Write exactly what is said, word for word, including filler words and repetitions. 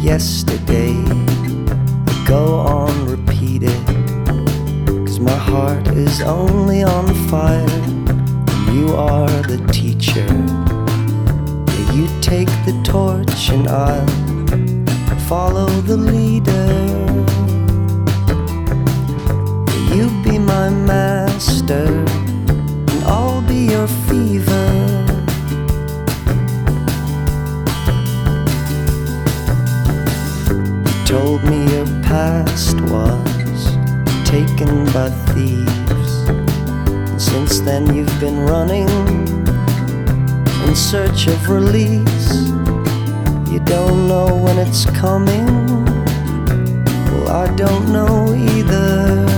yesterday. Go on, repeat it, 'cause my heart is only on fire when you are the teacher. Yeah, you take the torch and I'll follow the leader. Yeah, you be my master and I'll be your fever. You told me your past was taken by thieves, and since then you've been running in search of release. You don't know when it's coming, well I don't know either.